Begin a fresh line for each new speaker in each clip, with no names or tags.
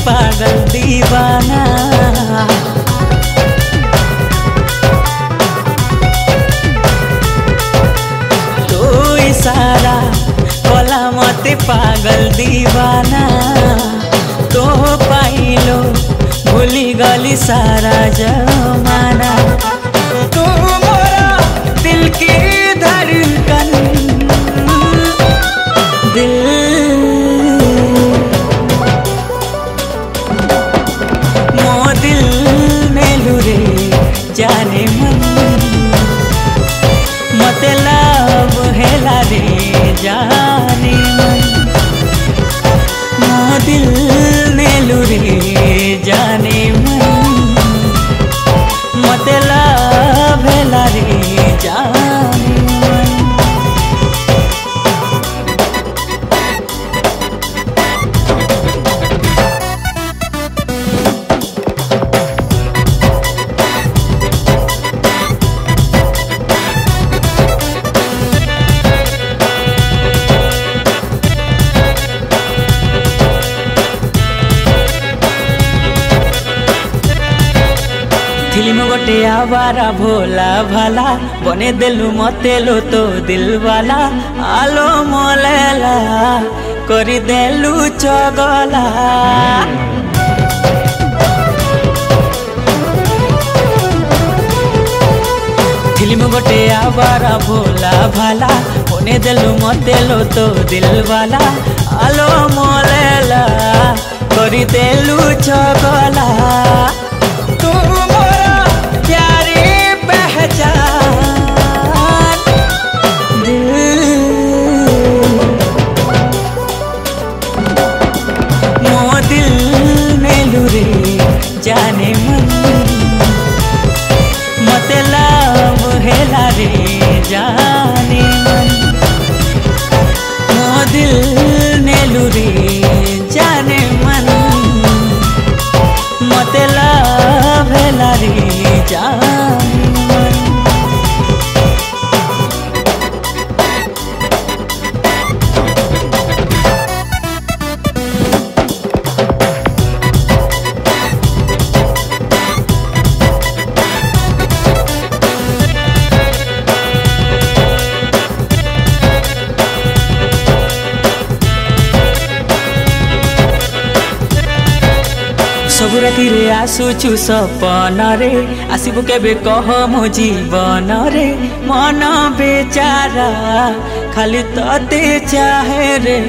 पागल दीवाना। तो इशारा बोला मते पागल दीवाना। तो पाइलो भूली गली सारा जमाना। तू मोरा दिल की धड़कन, दिल मो दिल में लुरे जाने मन। मते लब हेला रे जाने मन। मो दिल में लुरे जाने मन। मते लब हेला रे जाने मन। फिल्म गोटे आवारा भोला भाला बने देलु मते लो तो दिल वाला। आलो मोलेला करी देलु चगला। फिल्म गोटे आवारा भोला भाला बने देलु मते लो तो दिल वाला। आलो मोलेला करी देलु चगला। तू मोरा प्यारी पहचान, दिल मो दिल में लुरे जाने मन। मते लब हेला रे जाने मन। मो दिल में लुरे जाने मन। मते लब हेला रे जाने मन। सबु राति रे आसुचु सपन रे आसबु केबे कह मो जीवन रे। मन बेचारा खाली तते चाहे रे।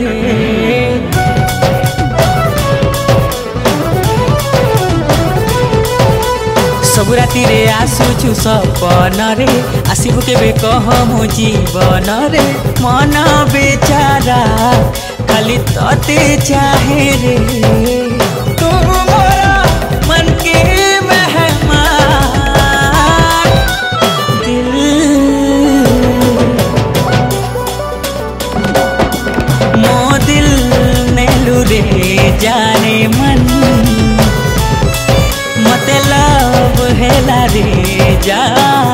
सबु राति रे आसुचु सपन रे आसबु केबे कह मो जीवन रे। मन बेचारा खाली तते चाहे रे। तू मोरा मन के मेहमान, दिल मो दिल में लुरे जाने मन। मते लब हेला रे जाने